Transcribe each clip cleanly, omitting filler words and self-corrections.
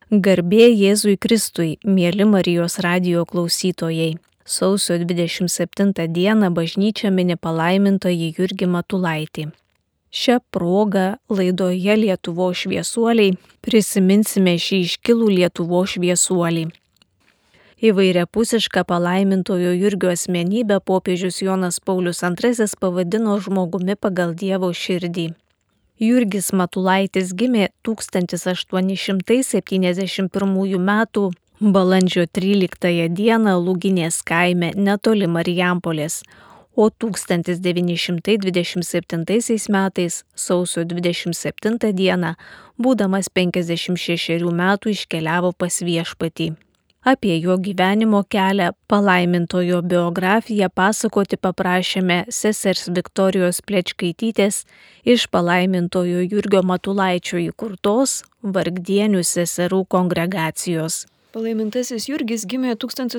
Garbė Jėzui Kristui, mieli Marijos radijo klausytojai. Sausio 27 dieną bažnyčia mini palaimintąjį Jurgį Matulaitį. Šią progą laidoje Lietuvos šviesuoliai prisiminsime šį iškilų Lietuvos šviesuolį. Įvairiapusišką palaimintojo Jurgio asmenybę popiežius Jonas Paulius II pavadino žmogumi pagal Dievo širdį. Jurgis Matulaitis gimė 1871 m. balandžio 13 dieną Lūginės kaime netoli Marijampolės, o 1927 metais sausio 27 dieną, būdamas 56 metų, iškeliavo pas Viešpatį. Apie jo gyvenimo kelią, palaimintojo biografiją pasakoti paprašėme sesers Viktorijos Plečkaitytės iš palaimintojo Jurgio Matulaičio įkurtos Vargdienių seserų kongregacijos. Palaimintasis Jurgis gimė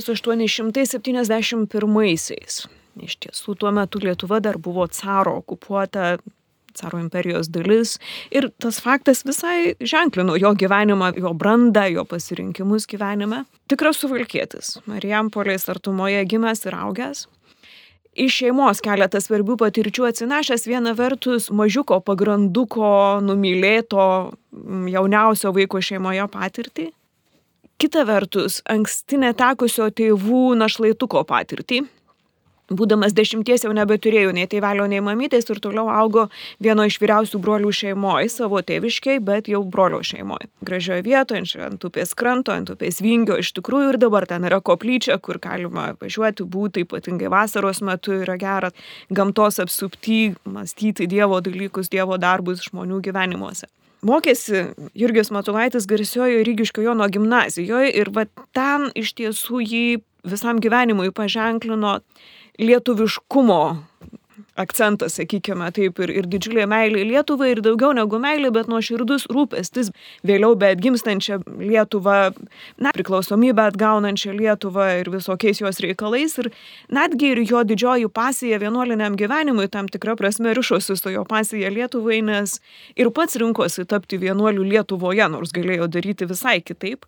1871-aisiais. Iš tiesų, tuo metu Lietuva dar buvo caro okupuota, caro imperijos dalis, ir tas faktas visai ženklino jo gyvenimą, jo brandą, jo pasirinkimus gyvenime. Tikras suvalkietis, Marijampolės artumoje gimęs ir augęs. Iš šeimos keletą svarbių patirčių atsinešęs, viena vertus mažiuko pagranduko, numylėto, jauniausio vaiko šeimoje patirtį. Kita vertus, anksti netekusio tėvų našlaituko patirtį. Būdamas 10 jau nebeturėjo nei tėvelio, nei mamytės ir toliau augo vieno iš vyriausių brolių šeimoje, savo tėviškiai, bet jau brolio šeimoje. Gražioje vietoje, ant upės kranto, ant upės vingio, iš tikrųjų ir dabar ten yra koplyčia, kur galima važiuoti, būti, ypatingai vasaros metu yra gera gamtos apsupty, mąstyti Dievo dalykus, Dievo darbus žmonių gyvenimuose. Mokėsi Jurgis Matulaitis garsiojoje Rygiškio Jono gimnazijoje ir ten iš tiesų jį visam gyvenimui paženklino lietuviškumo akcentas, sakykime taip, ir didžiulė meilė Lietuvai, ir daugiau negu meilė, bet nuoširdus rūpestis vėliau beatgimstančią Lietuvą, priklausomybę atgaunančią Lietuvą ir visokiais jos reikalais, ir netgi ir jo didžioji pasija vienuoliniam gyvenimui tam tikra prasme rišosi su jo pasija Lietuvai, nes ir pats rinkosi tapti vienuoliu Lietuvoje, nors galėjo daryti visai kitaip.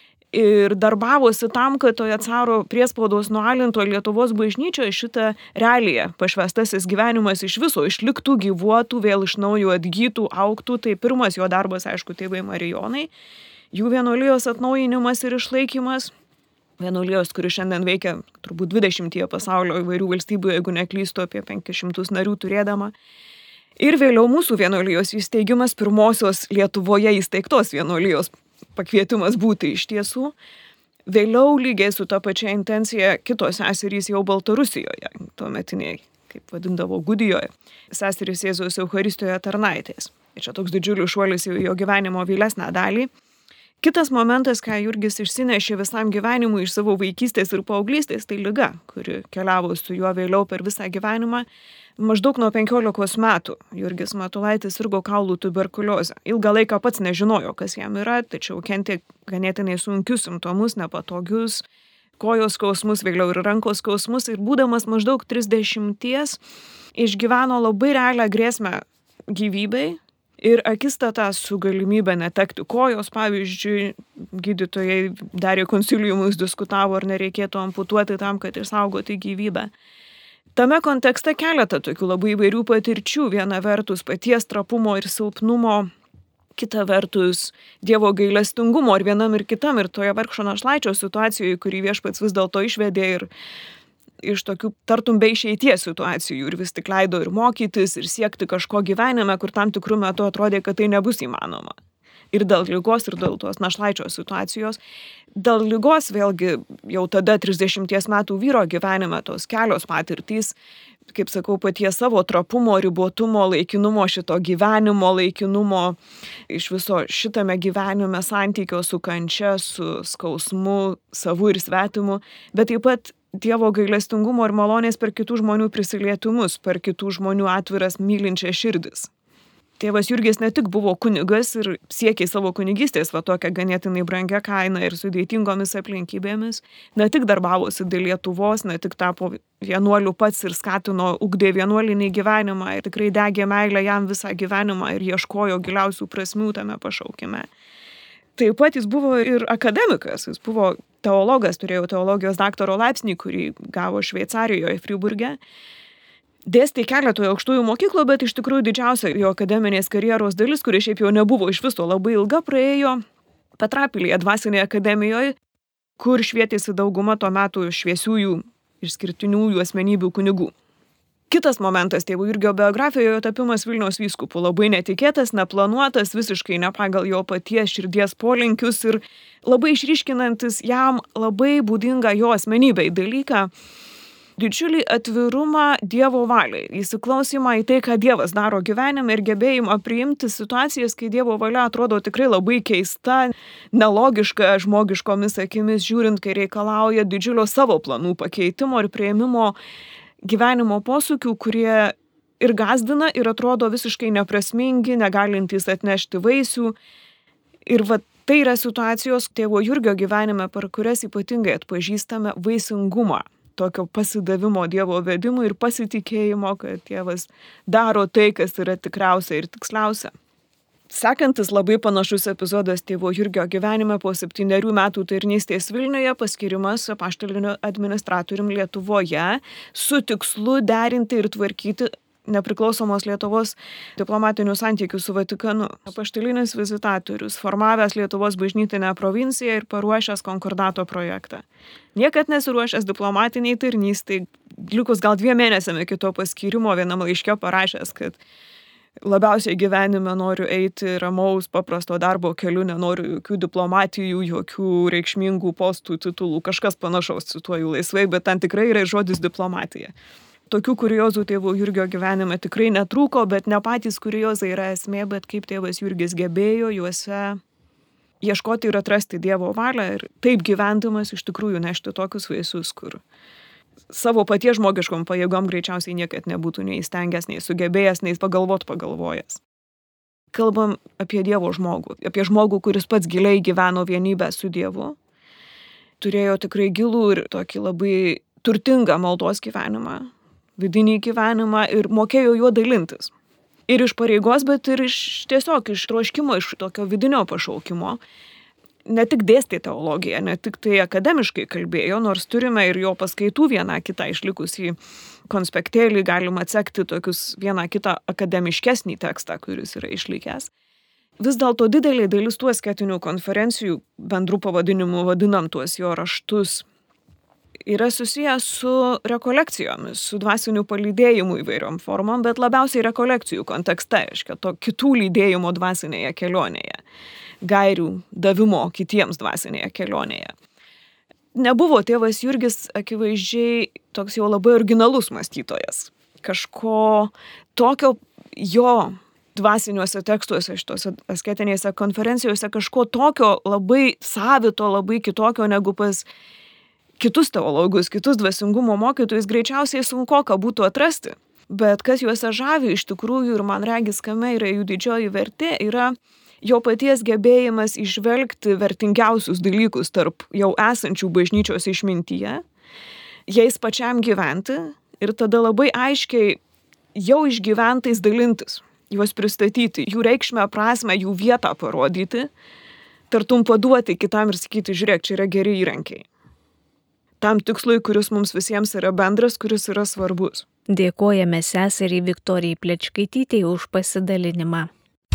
Ir darbavosi tam, kad toje caro priespaudos nualinto Lietuvos bažnyčioje šitą realiją pašvęstasis gyvenimas iš viso išliktų, gyvuotų, vėl iš naujo atgytų, augtų. Tai pirmas jo darbas, aišku, tėvai Marijonai, jų vienuolijos atnaujinimas ir išlaikymas. Vienuolijos, kuri šiandien veikia turbūt 20 pasaulio įvairių valstybių, jeigu neklystu, apie 500 narių turėdama. Ir vėliau mūsų vienuolijos įsteigimas, pirmosios Lietuvoje įsteigtos vienuolijos pakvietimas būti iš tiesų. Vėliau lygiai su ta pačia intencija kitos seserys jau Baltarusijoje, tuometiniai, kaip vadindavo, Gudijoje, seserys Jėzaus Eucharistijoje tarnaitės. Ir čia toks didžiulis šuolis į jo gyvenimo vėlesnę dalį. Kitas momentas, ką Jurgis išsinešė visam gyvenimui iš savo vaikystės ir paauglystės, tai liga, kuri keliavo su juo vėliau per visą gyvenimą. Maždaug nuo 15 metų Jurgis Matulaitis sirgo kaulų tuberkuliozę. Ilgą laiką pats nežinojo, kas jam yra, tačiau kentė ganėtinai sunkius simptomus, nepatogius, kojos skausmus, vėliau ir rankos skausmus. Ir būdamas maždaug 30 išgyveno labai realią grėsmę gyvybei ir akistatą su galimybė netekti kojos. Pavyzdžiui, gydytojai darė konsiliumus, diskutavo, ar nereikėtų amputuoti tam, kad išsaugoti gyvybę. Tame kontekste keletą tokių labai įvairių patirčių. Viena vertus paties trapumo ir silpnumo, kita vertus Dievo gailestingumo ir vienam ir kitam, ir toje vargšo našlaičio situacijoje, kurį Viešpats vis dėlto išvedė ir iš tokių tartum be išeities situacijų ir vis tik leido ir mokytis, ir siekti kažko gyvenime, kur tam tikrų metų atrodė, kad tai nebus įmanoma. Ir dėl ligos, ir dėl tos našlaičio situacijos. Dėl ligos vėlgi jau tada 30 metų vyro gyvenime tos kelios patirtys, kaip sakau, paties savo trapumo, ribotumo, laikinumo, šito gyvenimo, laikinumo, iš viso šitame gyvenime santykio su kančia, su skausmu, savu ir svetimu, bet taip pat Dievo gailestingumo ir malonės per kitų žmonių prisilietimus, per kitų žmonių atviras mylinčias širdis. Tėvas Jurgis ne tik buvo kunigas ir siekė savo kunigystės tokią ganėtinai brangią kainą ir sudėtingomis aplinkybėmis, ne tik darbavosi dėl Lietuvos, ne tik tapo vienuoliu pats ir skatino, ugdė vienuolinį gyvenimą ir tikrai degė meilę jam visą gyvenimą ir ieškojo giliausių prasmių tame pašaukime. Taip pat jis buvo ir akademikas, jis buvo teologas, turėjo teologijos daktaro laipsnį, kurį gavo Šveicarijoje, Friburge. Dėstė keletoje aukštųjų mokyklų, bet iš tikrųjų didžiausia jo akademinės karjeros dalis, kuri šiaip jau nebuvo iš viso labai ilga, praėjo Petrapilyje dvasinėje akademijoje, kur švietėsi dauguma tuo metu šviesiųjų išskirtiniųjų asmenybių kunigų. Kitas momentas tėvo Jurgio biografijoje tapimas Vilniaus vyskupu labai netikėtas, neplanuotas, visiškai ne pagal jo paties širdies polinkius ir labai išryškinantis jam labai būdingą jo asmenybei dalyką, didžiulį atvirumą Dievo valiai, įsiklausimą į tai, ką Dievas daro gyvenime ir gebėjimą priimti situacijas, kai Dievo valia atrodo tikrai labai keista, nelogiška žmogiškomis akimis žiūrint, kai reikalauja didžiulio savo planų pakeitimo ir prieimimo gyvenimo posūkių, kurie ir gazdina, ir atrodo visiškai neprasmingi, negalintys atnešti vaisių. Ir tai yra situacijos tėvo Jurgio gyvenime, per kurias ypatingai atpažįstame vaisingumą, tokio pasidavimo Dievo vedimui ir pasitikėjimo, kad Dievas daro tai, kas yra tikriausia ir tiksliausia. Sekantis labai panašus epizodas tėvo Jurgio gyvenime po 7 metų tarnystės Vilniuje paskirimas apaštaliniu administratorium Lietuvoje su tikslu derinti ir tvarkyti nepriklausomos Lietuvos diplomatinių santykių su Vatikanu. Apaštalinis vizitatorius, formavęs Lietuvos bažnytinę provinciją ir paruošęs konkordato projektą. Niekad nesiruošęs diplomatiniai tarnystai, likus gal 2 mėnesiam iki to paskirimo vienam laiške parašęs, kad labiausiai gyvenime noriu eiti ramaus, paprasto darbo keliu, nenoriu jokių diplomatijų, jokių reikšmingų postų, titulų, kažkas panašaus, cituoju laisvai, bet ten tikrai yra žodis diplomatija. Tokių kuriozų tėvo Jurgio gyvenime tikrai netrūko, bet ne patys kuriozai yra esmė, bet kaip tėvas Jurgis gebėjo juose ieškoti ir atrasti Dievo valią ir taip gyvendamas iš tikrųjų nešti tokius vaisius, kur savo paties žmogiškom pajėgom greičiausiai niekad nebūtų nei įstengęs, nei sugebėjęs, nei pagalvojęs. Kalbam apie Dievo žmogų, apie žmogų, kuris pats giliai gyveno vienybę su Dievu, turėjo tikrai gilų ir tokį labai turtingą maldos gyvenimą, vidinį gyvenimą ir mokėjo juo dalintis. Ir iš pareigos, bet ir tiesiog iš troškimo, iš tokio vidinio pašaukimo. Ne tik dėstė teologiją, ne tik tai akademiškai kalbėjo, nors turime ir jo paskaitų vieną kitą išlikusį konspektėlį, galima atsekti tokius vieną kitą akademiškesnį tekstą, kuris yra išlikęs. Vis dėlto didelė dalis tų asketinių konferencijų, bendrų pavadinimų vadinam tuos jo raštus, yra susijęs su rekolekcijomis, su dvasiniu palydėjimu įvairiom formom, bet labiausiai rekolekcijų kontekste, reiškia to kitų lydėjimo dvasinėje kelionėje. Gairių davimo kitiems dvasinėje kelionėje. Nebuvo tėvas Jurgis akivaizdžiai toks jau labai originalus mąstytojas. Kažko tokio jo dvasiniuose tekstuose, šitose asketinėse konferencijose, kažko tokio labai savito, labai kitokio negu pas kitus teologus, kitus dvasingumo mokytojus greičiausiai sunkoka būtų atrasti. Bet kas juose žavi iš tikrųjų ir man regis, kame yra jų didžioji vertė, yra jo paties gebėjimas išvelgti vertingiausius dalykus tarp jau esančių bažnyčios išmintyje, jais pačiam gyventi ir tada labai aiškiai jau išgyventais dalintis, juos pristatyti, jų reikšmę, prasmę, jų vietą parodyti, tartum paduoti kitam ir sakyti, žiūrėk, čia yra geri įrankiai. Tam tikslui, kuris mums visiems yra bendras, kuris yra svarbus. Dėkojame seseriai Viktorijai Plečkaitytei už pasidalinimą.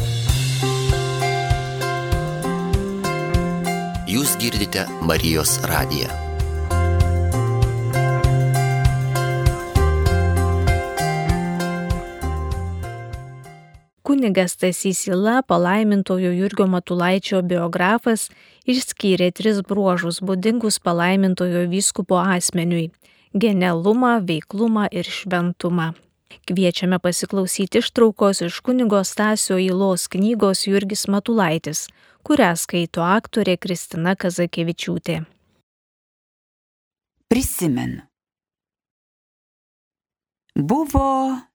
Jūs girdite Marijos radiją. Kunigas Stasys Yla, palaimintojo Jurgio Matulaičio biografas, išskyrė 3 bruožus būdingus palaimintojo vyskupo asmeniui – genialumą, veiklumą ir šventumą. Kviečiame pasiklausyti ištraukos iš kunigo Stasio Ylos knygos Jurgis Matulaitis, kurią skaito aktorė Kristina Kazakevičiūtė. Prisimenu. Buvo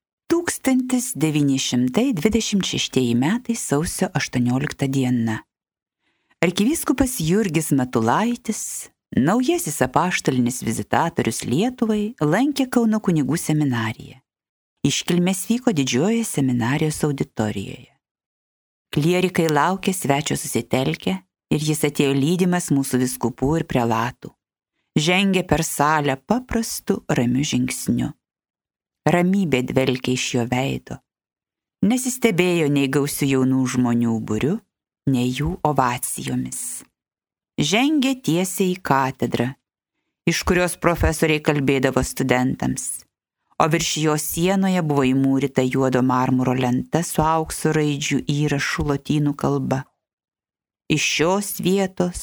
1926 metai sausio 18 diena. Arkivyskupas Jurgis Matulaitis, naujasis apaštalinis vizitatorius Lietuvai, lankė Kauno kunigų seminariją. Iškilmės vyko didžiojoje seminarijos auditorijoje. Klierikai laukė svečio susitelkę, Ir jis atėjo lydimas mūsų vyskupų ir prelatų. Žengė per salę paprastu ramiu žingsniu. Ramybė dvelkė iš jo veido. Nesistebėjo nei gausių jaunų žmonių būriu, nei jų ovacijomis. Žengė tiesiai į katedrą, iš kurios profesoriai kalbėdavo studentams, o virš jo sienoje buvo įmūryta juodo marmuro lenta su aukso raidžių įrašu lotynų kalba. Iš šios vietos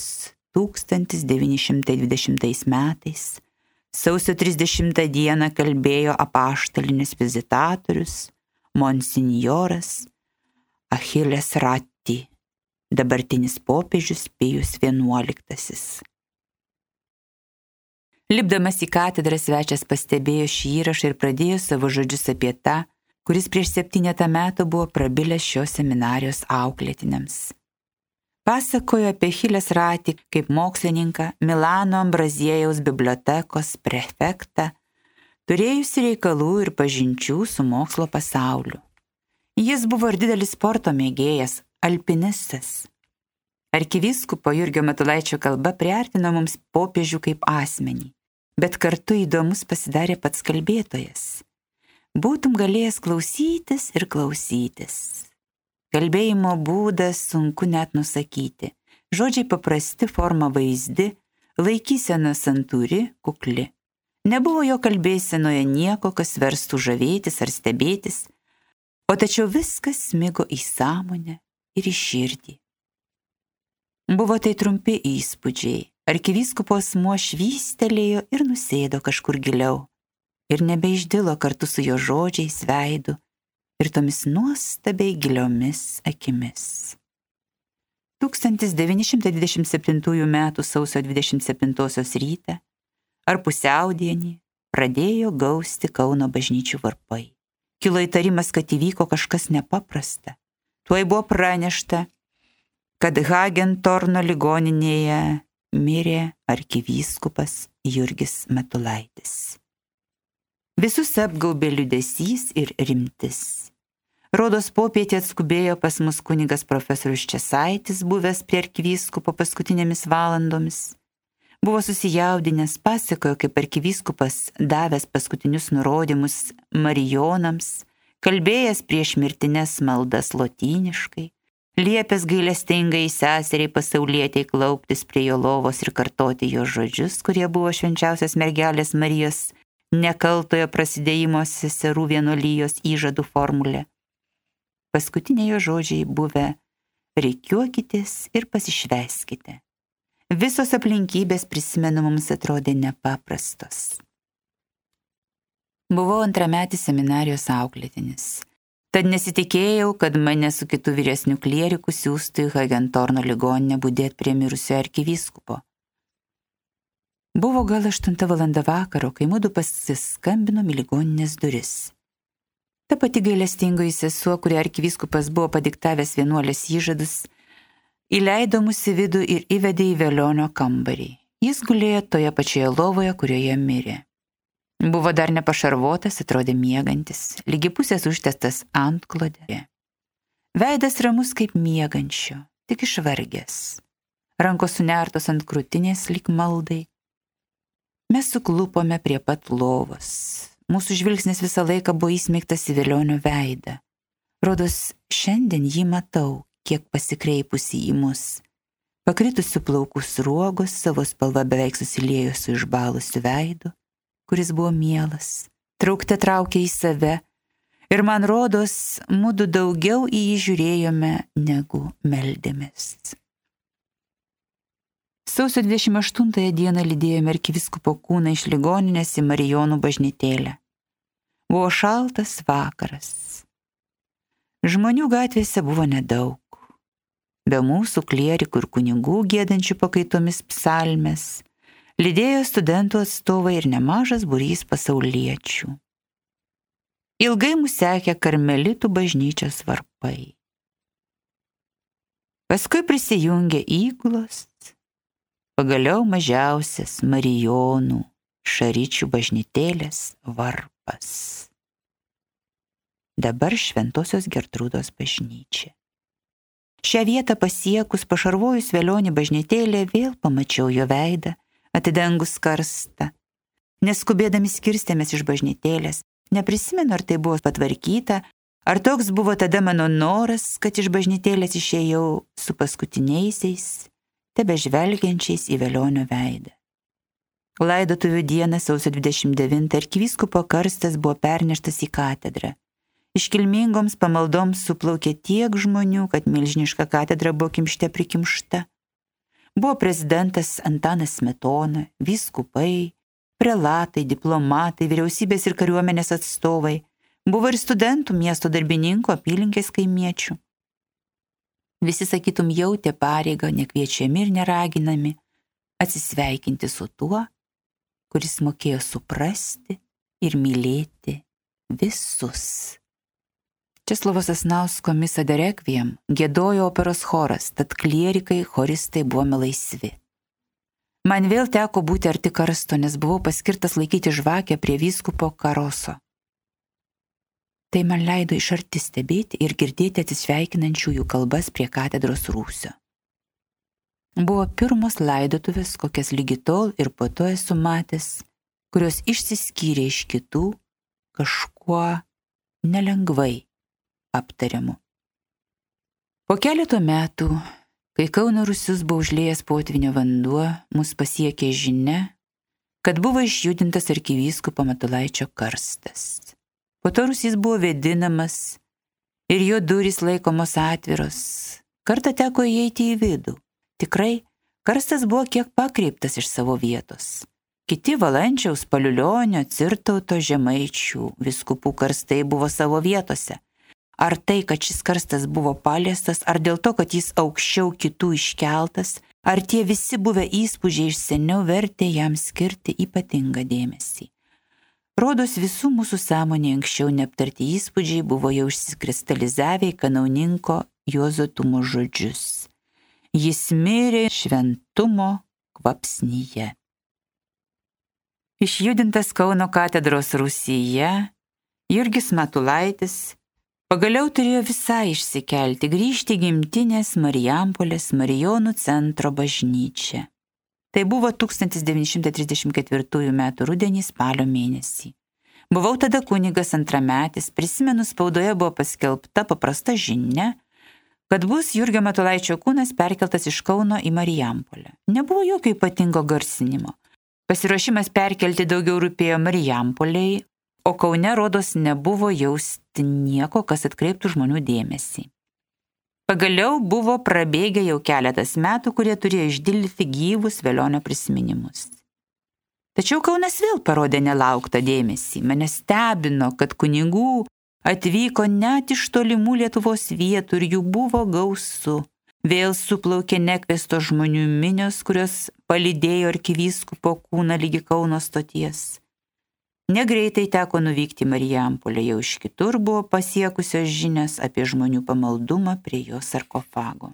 1920 metais sausio 30 dieną kalbėjo apaštalinis vizitatorius monsinjoras Achilles Ratti, dabartinis popiežius Pijus XI. Lipdamas į katedrą svečias pastebėjo šį įrašą ir pradėjo savo žodžius apie tą, kuris prieš 7 metų buvo prabilęs šios seminarijos auklėtiniams. Pasakojo apie Achilles Ratti kaip mokslininką, Milano Ambraziejaus bibliotekos prefektą, turėjusi reikalų ir pažinčių su mokslo pasauliu. Jis buvo ir didelis sporto mėgėjas, alpinistas. Arkivyskupo Jurgio Matulaičio kalba priartino mums popiežių kaip asmenį, bet kartu įdomus pasidarė pats kalbėtojas. Būtum galėjęs klausytis ir klausytis. Kalbėjimo būdas sunku net nusakyti. Žodžiai paprasti, forma vaizdi, laikysena santūri, kukli. Nebuvo jo kalbėsenoje nieko, kas verstų žavėtis ar stebėtis, o tačiau viskas smigo į sąmonę ir į širdį. Buvo tai trumpi įspūdžiai. Arkivyskupo asmuo švystelėjo ir nusėdo kažkur giliau ir nebeišdilo kartu su jo žodžiais, veidu ir tomis nuostabiai giliomis akimis. 1927 m. sausio 27 rytą ar pusiaudienį pradėjo gausti Kauno bažnyčių varpai. Kilo įtarimas, kad įvyko kažkas nepaprasta. Tuoj buvo pranešta, kad Hagentorno ligoninėje mirė arkivyskupas Jurgis Matulaitis. Visus apgaubė liūdesys ir rimtis. Rodos popietė atskubėjo pas mus kunigas profesorius Česaitis, buvęs prie arkivyskupo paskutinėmis valandomis. Buvo susijaudinęs, pasakojo, kaip arkivyskupas davęs paskutinius nurodymus marijonams, kalbėjęs prieš mirtines maldas lotyniškai, liepęs gailestingai seseriai pasaulietei klauptis prie jo lovos ir kartoti jo žodžius, kurie buvo švenčiausios mergelės Marijos nekaltojo prasidėjimo seserų vienuolijos įžadų formulė. Paskutiniai jo žodžiai buvę: rikiuokitės ir pasišvęskite. Visos aplinkybės, prisimenu, mums atrodė nepaprastos. Buvau antrametis seminarijos auklėtinis, tad nesitikėjau, kad mane su kitu vyresniu klieriku siųstų į Hagentorno ligoninę budėti prie mirusio arkivyskupo. Buvo gal 8 valanda vakaro, kai mudu pasiskambinom į ligoninės duris. Ta pati gailestingoji sesuo, kurią arkivyskupas buvo padiktavęs vienuolės įžadus, įleido mus į vidų ir įvedė į velionio kambarį. Jis gulėjo toje pačioje lovoje, kurioje mirė. Buvo dar nepašarvotas, atrodė miegantis, lygi pusės užtestas antklodė. Veidas ramus kaip miegančio, tik išvargęs. Rankos sunertos ant krūtinės lyg maldai. Mes suklupome prie pat lovos. Mūsų žvilgsnis visą laiką buvo įsmeigtas į velionio veidą. Rodos, šiandien jį matau, kiek pasikreipusi į mus. Pakritusių plaukų sruogos savo spalva beveik susiliejo su išbalusiu veidu, kuris buvo mielas. Traukte traukė į save ir man rodos, mudu daugiau į jį žiūrėjome, negu meldėmės. Sausio 28 dieną lydėjome arkivyskupo kūną iš ligoninės į Marijonų bažnytėlę. Buvo šaltas vakaras. Žmonių gatvėse buvo nedaug. Be mūsų klierikų ir kunigų giedančių pakaitomis psalmes, lydėjo studentų atstovai ir nemažas būrys pasauliečių. Ilgai mus sekė karmelitų bažnyčios varpai. Paskui prisijungė įgulos, pagaliau mažiausias Marijonų Šaričių bažnytėlės varpas. Dabar Šventosios Gertrūdos bažnyčia. Šią vietą pasiekus, pašarvojus velionį bažnytėlę, vėl pamačiau jo veidą, atidengus karstą. Neskubėdami skirstėmės iš bažnytėlės, neprisimenu, ar tai buvo patvarkyta, ar toks buvo tada mano noras, kad iš bažnytėlės išėjau su paskutiniaisiais, tebežvelgiančiais į velionio veidą. Laidotuvių dieną sausio 29 arkivyskupo karstas buvo perneštas į katedrą. Iškilmingoms pamaldoms suplaukė tiek žmonių, kad milžiniška katedra buvo kimšte prikimšta. Buvo prezidentas Antanas Smetona, vyskupai, prelatai, diplomatai, vyriausybės ir kariuomenės atstovai. Buvo ir studentų, miesto darbininkų, apylinkės kaimiečių. Visi, sakytum, jautė pareigą, nekviečiami ir neraginami, atsisveikinti su tuo, kuris mokėjo suprasti ir mylėti visus. Česlovo Sasnausko Misa de Requiem giedojo operos choras, tad klierikai, choristai buvome laisvi. Man vėl teko būti arti karsto, nes buvau paskirtas laikyti žvakę prie vyskupo karoso. Tai man leido iš arti stebėti ir girdėti atsisveikinančiųjų kalbas prie katedros rūsio. Buvo pirmos laidotuvės, kokias lygi tol ir po to esu matęs, kurios išsiskyrė iš kitų kažkuo nelengvai aptariamu. Po keleto metų, kai Kauno rūsius buvo užliejęs potvynio vanduo, mus pasiekė žinia, kad buvo išjudintas arkivyskupo Matulaičio karstas. Po to rūsys buvo vėdinamas ir jo durys laikomos atviros. Kartą teko įeiti į vidų. Tikrai, karstas buvo kiek pakreiptas iš savo vietos. Kiti Valančiaus, Paliulionio, Cirtauto, Žemaičių vyskupų karstai buvo savo vietose. Ar tai, kad šis karstas buvo paliestas, ar dėl to, kad jis aukščiau kitų iškeltas, ar tie visi buvę įspūdžiai iš seniau vertė jam skirti ypatingą dėmesį. Rodos visų mūsų sąmonė anksčiau neaptarti įspūdžiai buvo jau išsikristalizavę į kanauninko Juozo Tumo žodžius. Jis mirė šventumo kvapsnyje. Išjudintas Kauno katedros rūsyje, Jurgis Matulaitis pagaliau turėjo visai išsikelti, grįžti į gimtinės Marijampolės Marijonų centro bažnyčią. Tai buvo 1934 m. rudenį spalio mėnesį. Buvau tada kunigas antrametis, prisimenu, spaudoje buvo paskelbta paprasta žinia, kad bus Jurgio Matulaičio kūnas perkeltas iš Kauno į Marijampolę. Nebuvo jokio ypatingo garsinimo. Pasiruošimas perkelti daugiau rūpėjo Marijampoliai, o Kaune rodos nebuvo jausti nieko, kas atkreiptų žmonių dėmesį. Pagaliau buvo prabėgę jau keletas metų, kurie turėjo išdildyti gyvus Velionio prisiminimus. Tačiau Kaunas vėl parodė nelauktą dėmesį. Mane stebino, kad kunigų atvyko net iš tolimų Lietuvos vietų ir jų buvo gausu. Vėl suplaukė nekviesto žmonių minios, kurios palydėjo arkivyskupo kūną lygi Kauno stoties. Negreitai teko nuvykti į Marijampolę, jau iš kitur buvo pasiekusios žinios apie žmonių pamaldumą prie jo sarkofago.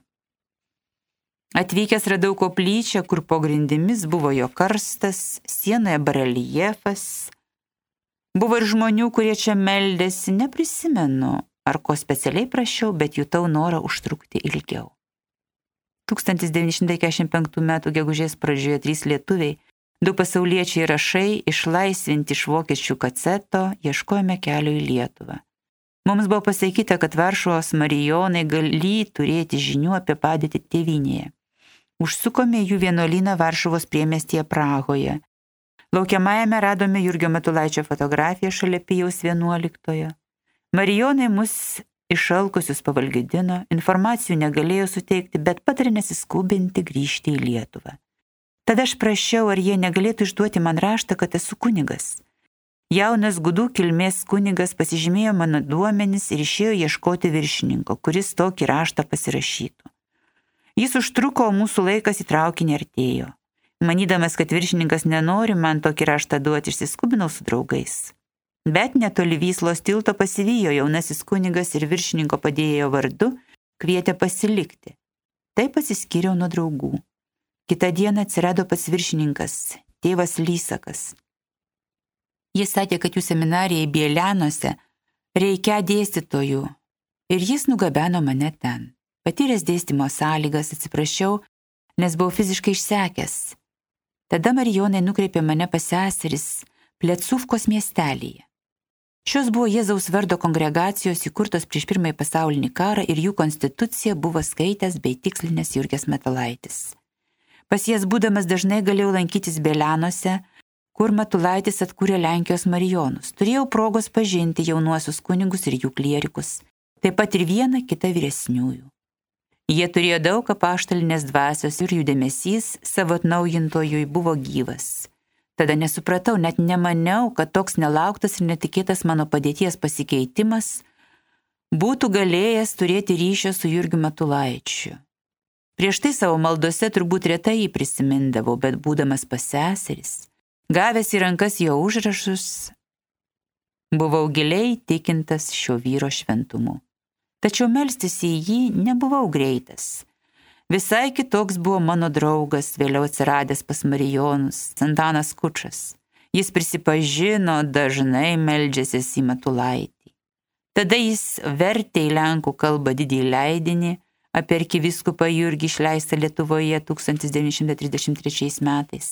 Atvykęs radau koplyčią, kur po grindimis buvo jo karstas, sienoje bareljefas. Buvo ir žmonių, kurie čia meldėsi, neprisimenu, ar ko specialiai prašiau, bet jutau norą užtrukti ilgiau. 1945 m. gegužės pradžioje 3 lietuviai, 2 pasauliečiai rašai, išlaisvinti iš vokiečių kaceto, ieškojome kelio į Lietuvą. Mums buvo pasakyta, kad Varšuvos marijonai gali turėti žinių apie padėtį tėvynėje. Užsukome jų vienuolyną Varšuvos priemiestyje Prahoje. Laukiamajame radome Jurgio Matulaičio fotografiją šalia Pijaus 11. Marijonai mus išalkusius pavalgydino, informacijų negalėjo suteikti, bet patarė nesiskubinti grįžti į Lietuvą. Tada aš prašiau, ar jie negalėtų išduoti man raštą, kad esu kunigas. Jaunas gudų kilmės kunigas pasižymėjo mano duomenis ir išėjo ieškoti viršininko, kuris tokį raštą pasirašytų. Jis užtruko, o mūsų laikas į traukinį artėjo. Manydamas, kad viršininkas nenori man tokį raštą duoti, išsiskubinau su draugais. Bet netoli Vyslos tilto pasivijo jaunasis kunigas ir viršininko padėjėjo vardu, kvietė pasilikti. Taip atsiskyriau nuo draugų. Kitą dieną atsirado pats viršininkas, tėvas Lysakas. Jis sakė, kad jų seminarijai Bielianuose reikia dėstytojų ir jis nugabeno mane ten. patyręs dėstymo sąlygas, atsiprašiau, nes buvau fiziškai išsekęs. Tada marijonai nukreipė mane pas seseris Plecūvkos miestelyje. Šios buvo Jėzaus vardo kongregacijos įkurtos prieš Pirmąjį pasaulinį karą ir jų konstituciją buvo skaitęs bei tikslinęs Jurgis Matulaitis. Pas jas būdamas dažnai galėjau lankytis Belianuose, kur Matulaitis atkūrė Lenkijos marijonus. Turėjau progos pažinti jaunuosius kunigus ir jų klierikus, taip pat ir vieną kitą vyresniųjų. Jie turėjo daug apaštalinės dvasios ir jų dėmesys savo atnaujintojui buvo gyvas. Tada nesupratau, net nemaniau, kad toks nelauktas ir netikėtas mano padėties pasikeitimas būtų galėjęs turėti ryšio su Jurgiu Matulaičiu. Prieš tai savo maldose turbūt retai jį prisimindavau, bet būdamas pas seseris, gavęs į rankas jo užrašus, buvau giliai tikintas šio vyro šventumu. Tačiau melstis į jį nebuvau greitas. Visai kitoks buvo mano draugas, vėliau atsiradęs pas marijonus, Antanas Kučas. Jis prisipažino, dažnai meldžiasis į Matulaitį. Tada jis vertė į lenkų kalbą didįjį leidinį apie arkivyskupą Jurgį išleistą Lietuvoje 1933 metais.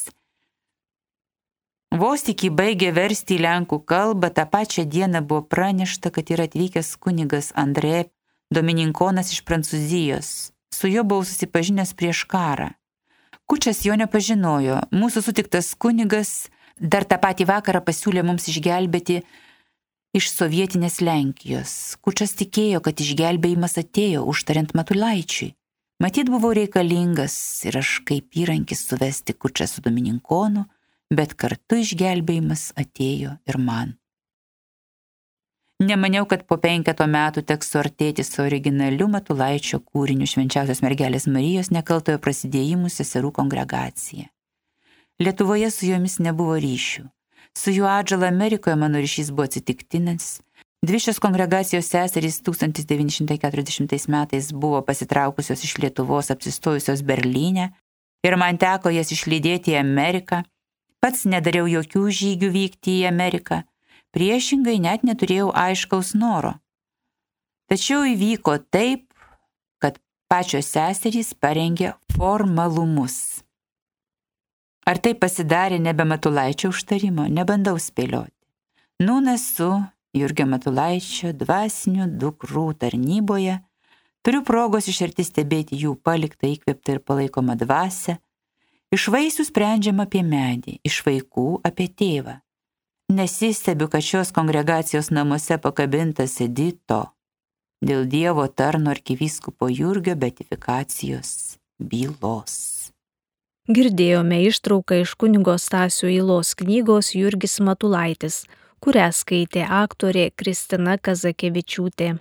Vos tik jį baigė versti į lenkų kalbą, tą pačią dieną buvo pranešta, kad yra atvykęs kunigas Andrė, domininkonas iš Prancūzijos. Su juo buvau susipažinęs prieš karą. Kučas jo nepažinojo. Mūsų sutiktas kunigas dar tą patį vakarą pasiūlė mums išgelbėti iš sovietinės Lenkijos. Kučas tikėjo, kad išgelbėjimas atėjo užtariant Matulaičiui. Matyt, buvau reikalingas ir aš kaip įrankis suvesti Kučą su domininkonu, bet kartu išgelbėjimas atėjo ir man. Nemaniau, kad po 5 metų teks suartėti su originaliu Matulaičio kūriniu Švenčiausios mergelės Marijos nekaltojo prasidėjimų seserų kongregacija. Lietuvoje su jomis nebuvo ryšių. Su jų atžala Amerikoje mano ryšys buvo atsitiktinis. Dvi šios kongregacijos seserys 1940 metais buvo pasitraukusios iš Lietuvos, apsistojusios Berlyne ir man teko jas išlydėti į Ameriką. Pats nedariau jokių žygių vykti į Ameriką. Priešingai net neturėjau aiškaus noro. Tačiau įvyko taip, kad pačios seserys parengė formalumus. Ar tai pasidarė nebe Matulaičio užtarimo, nebandau spėlioti. Nūn esu Jurgio Matulaičio dvasinių dukrų tarnyboje, turiu progos iš arti stebėti jų paliktą įkvėptą ir palaikomą dvasią, iš vaisių sprendžiam apie medį, iš vaikų apie tėvą. Nesistebiu, kad šios kongregacijos namuose pakabintas Edito dėl Dievo tarno arkivyskupo Jurgio beatifikacijos bylos. Girdėjome ištrauką iš kunigo Stasio Ylos knygos Jurgis Matulaitis, kurią skaitė aktorė Kristina Kazakevičiūtė.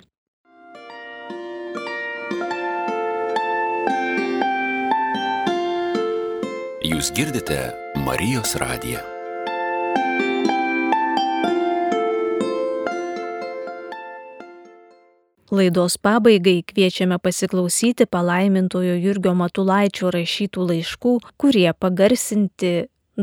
Jūs girdite Marijos radiją. Laidos pabaigai kviečiame pasiklausyti palaimintojo Jurgio Matulaičio rašytų laiškų, kurie pagarsinti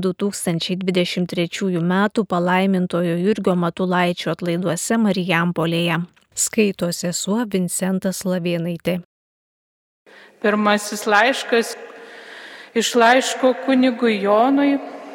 2023 m. palaimintojo Jurgio Matulaičio atlaiduose Marijampolėje. Skaito sesuo Vincentas Lavėnaitė. Pirmasis laiškas iš laiško kunigui Jonui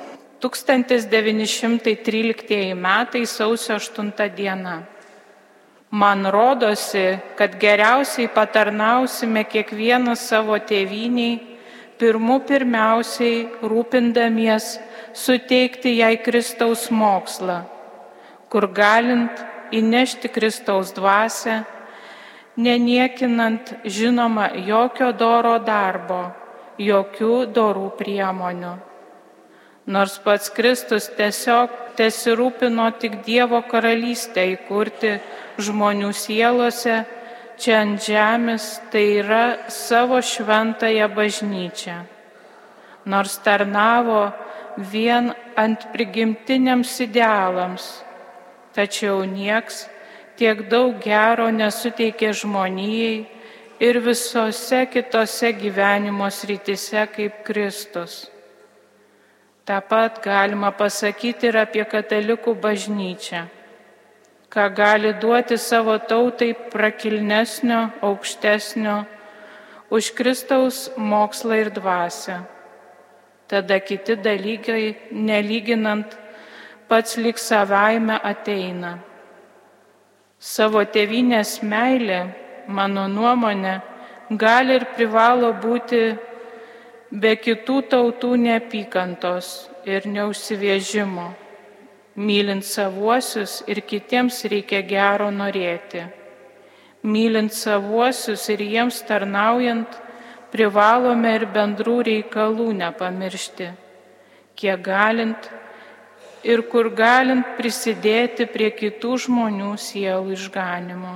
1913 metai sausio 8 diena. Man rodosi, kad geriausiai patarnausime kiekvienas savo tėvyniai, pirmiausiai rūpindamies suteikti jai Kristaus mokslą, kur galint įnešti Kristaus dvasią, neniekinant žinoma jokio doro darbo, jokių dorų priemonių. Nors pats Kristus tiesiog tesirūpino tik Dievo karalystę įkurti žmonių sielose, čia ant žemės, tai yra savo šventąją bažnyčią. Nors tarnavo vien ant prigimtiniams idealams, tačiau nieks tiek daug gero nesuteikė žmonijai ir visose kitose gyvenimo srityse kaip Kristus. Ta pat galima pasakyti ir apie katalikų bažnyčią, ką gali duoti savo tautai prakilnesnio, aukštesnio, už Kristaus mokslą ir dvasią. Tada kiti dalykai, nelyginant, pats lyg savaime ateina. Savo tėvynės meilė, mano nuomonė, gali ir privalo būti be kitų tautų neapykantos ir neužsivežimo. Mylint savuosius ir kitiems reikia gero norėti. Mylint savuosius ir jiems tarnaujant, privalome ir bendrų reikalų nepamiršti, kiek galint ir kur galint prisidėti prie kitų žmonių sielų išganymo.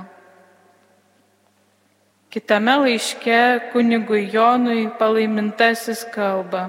Kitame laiške kunigui Jonui palaimintasis kalba: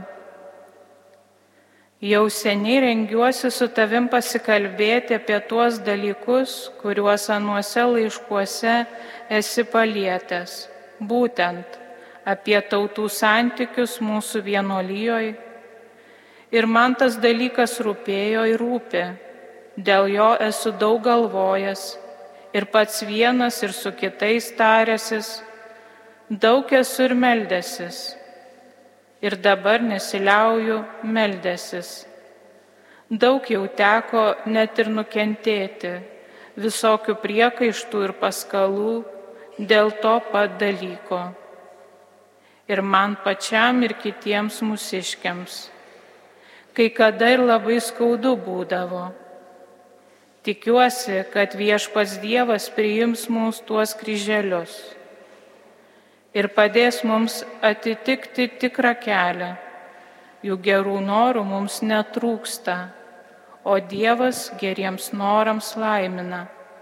jau seniai rengiuosi su tavim pasikalbėti apie tuos dalykus, kuriuos anuose laiškuose esi palietęs, būtent apie tautų santykius mūsų vienuolijoje. Ir man tas dalykas rūpėjo ir rūpi, dėl jo esu daug galvojęs ir pats vienas ir su kitais taręsis, daug esu ir meldęsis. Ir dabar nesiliauju meldęsis. Daug jau teko net ir nukentėti, visokių priekaištų ir paskalų dėl to pat dalyko. Ir man pačiam ir kitiems mūsiškiams. Kai kada ir labai skaudu būdavo. Tikiuosi, kad viešpats Dievas priims mūsų tuos kryželius ir padės mums atitikti tikrą kelią. Jų gerų norų mums netrūksta, o Dievas geriems norams laimina.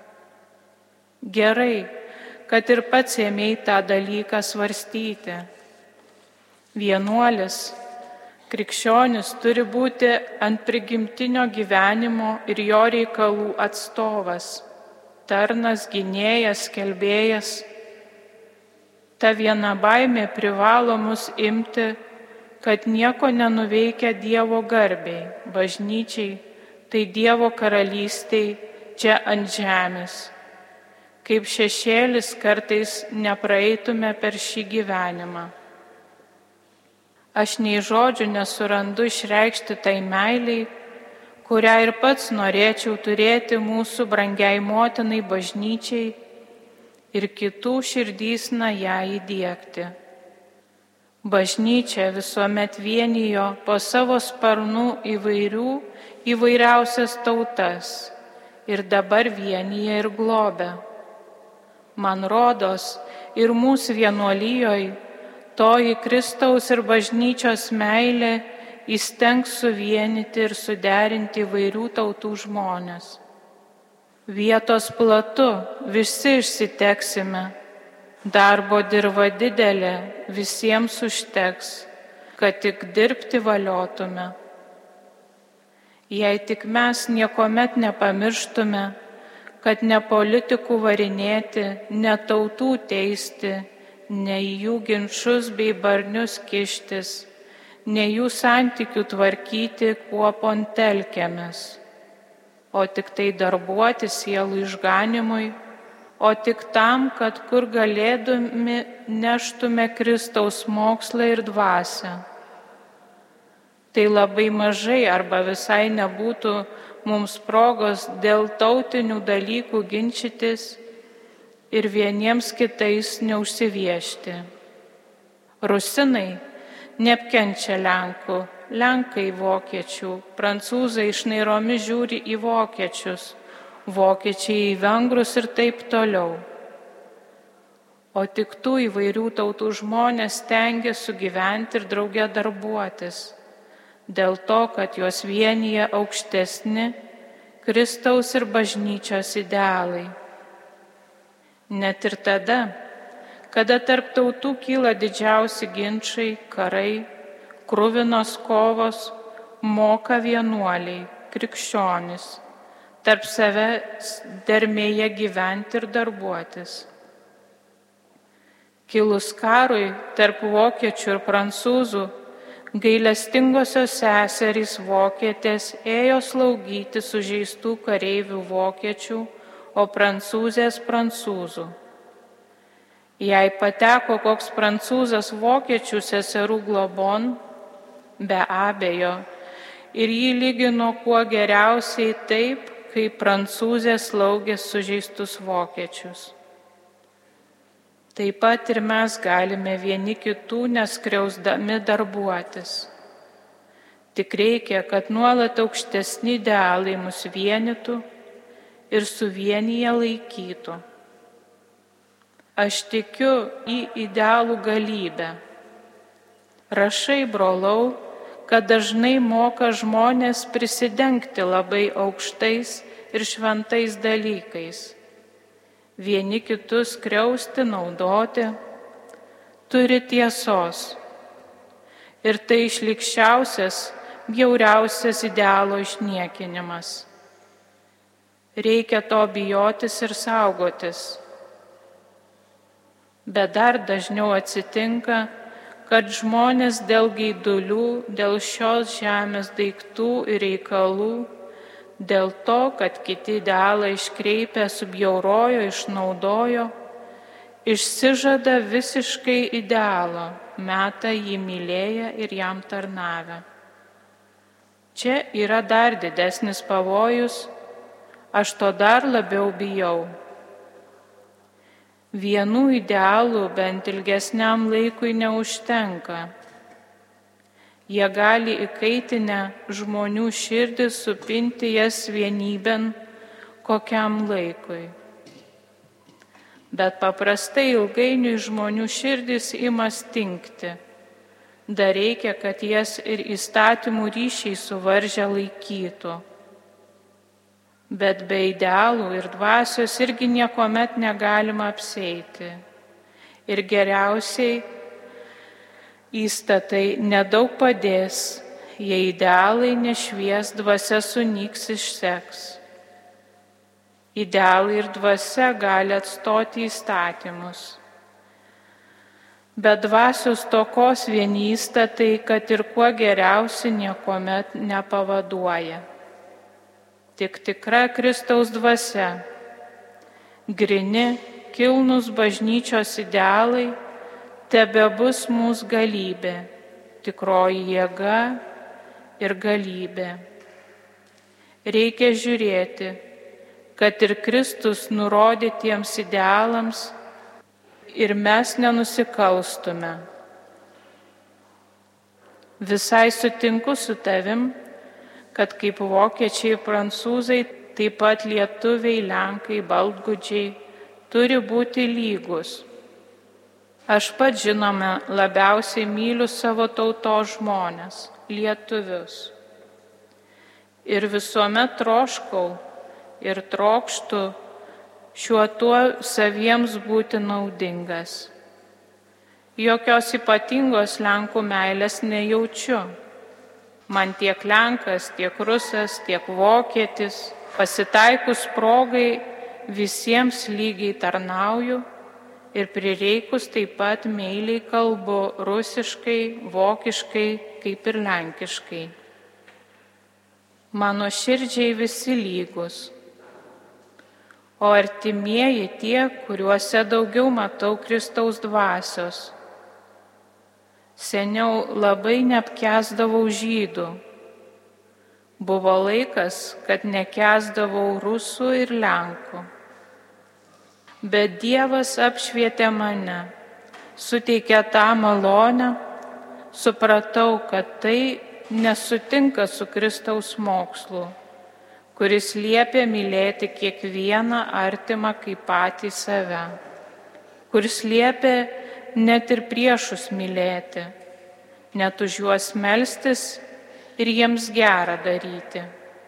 Gerai, kad ir pats ėmei tą dalyką svarstyti. Vienuolis, krikščionis turi būti ant prigimtinio gyvenimo ir jo reikalų atstovas, tarnas, gynėjas, skelbėjas. Ta viena baimė privalo mus imti, kad nieko nenuveikia Dievo garbei, bažnyčiai, tai Dievo karalystiai čia ant žemės. Kaip šešėlis kartais nepraeitume per šį gyvenimą. Aš nei žodžių nesurandu išreikšti tai meiliai, kurią ir pats norėčiau turėti mūsų brangiai motinai bažnyčiai ir kitų širdysna ją įdiegti. Bažnyčia visuomet vienijo po savo sparnų įvairiausias tautas ir dabar vienija ir globia. Man rodos, ir mūsų vienuolijoje toji Kristaus ir bažnyčios meilė įstengs suvienyti ir suderinti įvairių tautų žmonės. Vietos platu visi išsiteksime, darbo dirva didelė visiems užteks, kad tik dirbti valiotume. Jei tik mes niekuomet nepamirštume, kad ne politikų varinėti, ne tautų teisti, ne į jų ginčus bei barnius kištis, ne jų santykių tvarkyti, kuopon telkiamės, o tik tai darbuoti sielų išganimui, o tik tam, kad kur galėdami neštume Kristaus mokslą ir dvasią. Tai labai mažai arba visai nebūtų mums progos dėl tautinių dalykų ginčytis ir vieniems kitais neužsiviešti. Rusinai neapkenčia Lenkų, Lenkai vokiečių, prancūzai išnairomi žiūri į vokiečius, vokiečiai į vengrus ir taip toliau. O tik tų įvairių tautų žmonės stengia sugyventi ir drauge darbuotis, dėl to, kad juos vienyje aukštesni Kristaus ir bažnyčios idealai. Net ir tada, kada tarp tautų kyla didžiausi ginčai, karai, kruvinos kovos, moka vienuoliai, krikščionys, tarp savęs dermėje gyventi ir darbuotis. Kilus karui tarp vokiečių ir prancūzų, gailestingosios seserys vokietės ėjo slaugyti sužeistų kareivių vokiečių, o prancūzės prancūzų. Jei pateko koks prancūzas vokiečių seserų globon, be abejo, ir jį lygino kuo geriausiai taip, kaip prancūzės slaugės sužeistus vokiečius. Taip pat ir mes galime vieni kitų neskriausdami darbuotis. Tik reikia, kad nuolat aukštesni idealai mus vienytų ir suvienyje laikytų. Aš tikiu į idealų galybę. Rašai, brolau, kad dažnai moka žmonės prisidengti labai aukštais ir šventais dalykais. Vieni kitus skriausti, naudoti, turi tiesos. Ir tai šlykščiausias, bjauriausias idealo išniekinimas. Reikia to bijotis ir saugotis. Bet dar dažniau atsitinka, kad žmonės dėl geidulių, dėl šios žemės daiktų ir reikalų, dėl to, kad kiti idealą iškreipę, subjaurojo, išnaudojo, išsižada visiškai idealo, meta jį mylėję ir jam tarnavę. Čia yra dar didesnis pavojus, aš to dar labiau bijau. Vienų idealų bent ilgesniam laikui neužtenka. Jie gali įkaitinę žmonių širdį supinti jas vienybėn kokiam laikui. Bet paprastai ilgainiui žmonių širdis ima stingti. Dar reikia, kad jas ir įstatymų ryšiai suvaržę laikytų. Bet be idealų ir dvasios irgi niekuomet negalima apsieiti. Ir geriausiai įstatai nedaug padės, jei idealai nešvies, dvasia sunyks, išseks. Idealai ir dvasia gali atstoti įstatymus. Bet dvasios stokos vieni įstatai, kad ir kuo geriausi, niekuomet nepavaduoja. Tik tikra Kristaus dvasia, grini, kilnūs bažnyčios idealai, tebebus mūsų galybė, tikroji jėga ir galybė. Reikia žiūrėti, kad ir Kristus nurodytiems idealams ir mes nenusikalstume. Visai sutinku su tavim, kad kaip vokiečiai ir prancūzai, taip pat lietuviai, lenkai, baltgudžiai turi būti lygus. Aš pats, žinome, labiausiai myliu savo tautos žmones, lietuvius. Ir visuomet troškau ir trokštu šiuo tuo saviems būti naudingas. Jokios ypatingos Lenkų meilės nejaučiu. Man tiek Lenkas, tiek Rusas, tiek Vokietis, pasitaikus progai visiems lygiai tarnauju ir prireikus taip pat meiliai kalbu rusiškai, vokiškai, kaip ir lenkiškai. Mano širdžiai visi lygus, o artimieji tie, kuriuose daugiau matau Kristaus dvasios. Seniau labai neapkęsdavau žydų. Buvo laikas, kad nekęsdavau rusų ir lenkų. Bet Dievas apšvietė mane, suteikė tą malonę, supratau, kad tai nesutinka su Kristaus mokslu, kuris liepia mylėti kiekvieną artimą kaip patį save, kuris liepia net ir priešus mylėti, net už juos melstis ir jiems gerą daryti.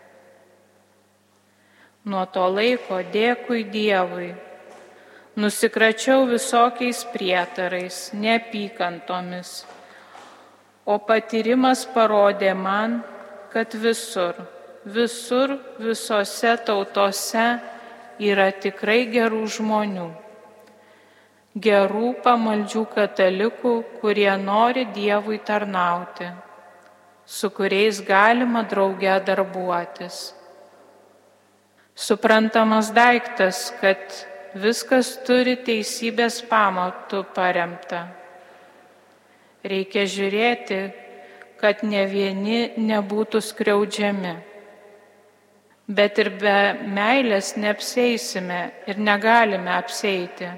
Nuo to laiko dėkui Dievui, nusikračiau visokiais prietarais, neapykantomis, o patyrimas parodė man, kad visur, visose tautose yra tikrai gerų žmonių. Gerų pamaldžių katalikų, kurie nori Dievui tarnauti, su kuriais galima drauge darbuotis. Suprantamas daiktas, kad viskas turi teisybės pamatų paremta. Reikia žiūrėti, kad ne vieni nebūtų skriaudžiami. Bet ir be meilės neapsieisime ir negalime apsieiti.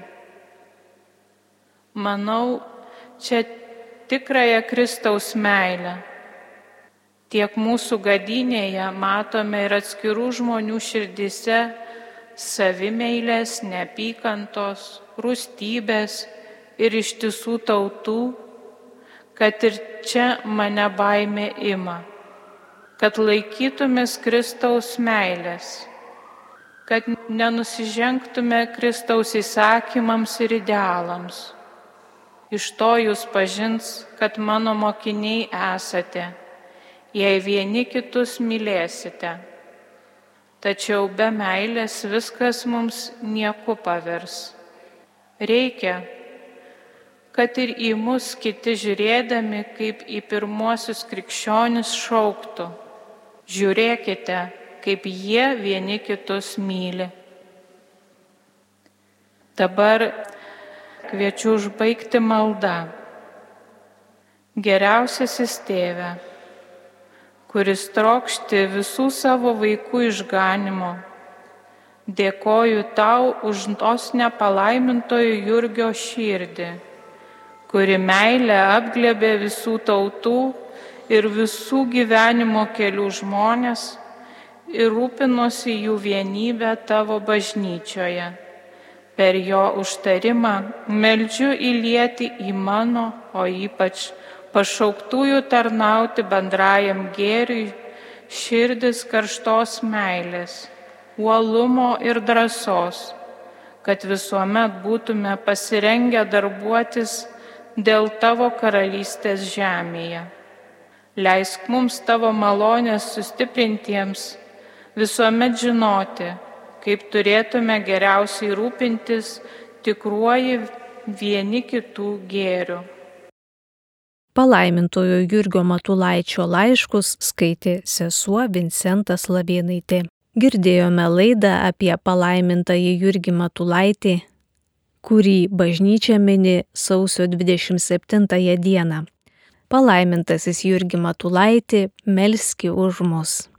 Manau, čia tikrąją Kristaus meilę. Tiek mūsų gadynėje matome ir atskirų žmonių širdyse savimeilės, neapykantos, rūstybės ir ištisų tautų, kad ir čia mane baimė ima, kad laikytumės Kristaus meilės, kad nenusižengtume Kristaus įsakymams ir idealams. Iš to jūs pažins, kad mano mokiniai esate, jei vieni kitus mylėsite. Tačiau be meilės viskas mums nieku pavers. Reikia, kad ir į mus kiti žiūrėdami kaip į pirmuosius krikščionis šauktų: žiūrėkite, kaip jie vieni kitus myli. Dabar kviečiu užbaigti maldą. Geriausiasis Tėve, kuris trokšti visų savo vaikų išganimo, dėkoju tau už dosnią palaimintojo Jurgio širdį, kuri meilę apglėbė visų tautų ir visų gyvenimo kelių žmonės ir rūpinosi jų vienybę tavo bažnyčioje. Per jo užtarimą meldžiu įlieti į mano, o ypač pašauktųjų tarnauti bendrajam gėriui širdis karštos meilės, uolumo ir drąsos, kad visuomet būtume pasirengę darbuotis dėl tavo karalystės žemėje. Leisk mums tavo malonės sustiprintiems visuomet žinoti, kaip turėtume geriausiai rūpintis tikruoju vieni kitų gėriu. Palaimintojo Jurgio Matulaičio laiškus skaitė sesuo Vincentas Lavėnaitė. Girdėjome laidą apie palaimintąjį Jurgį Matulaitį, kurį bažnyčia mini sausio 27 dieną. Palaimintasis Jurgį Matulaitį, melski už mus.